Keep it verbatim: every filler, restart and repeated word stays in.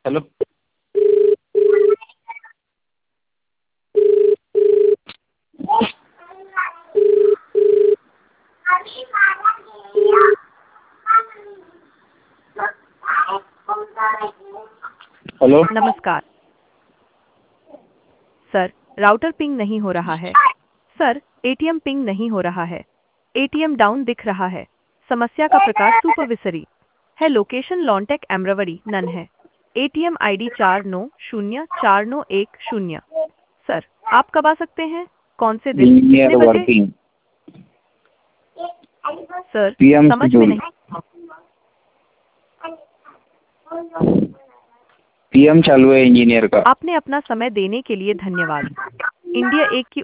Hello. Hello. नमस्कार sir, router ping नहीं हो रहा है। सर, एटीएम पिंग नहीं हो रहा है। एटीएम डाउन दिख रहा है। समस्या का प्रकार सुपरविसरी है। लोकेशन लॉन्टेक एमरावड़ी नन है। एटीएम आईडी चार नौ शून्य चार नौ एक शून्य। सर, आप कब आ सकते हैं? कौन से दिन, इंजीनियर कितने बजे? वर्किंग। सर, पीएम समझ में शेड्यूल। नहीं। पीएम चालू है इंजीनियर का। आपने अपना समय देने के लिए धन्यवाद। इंडिया एक की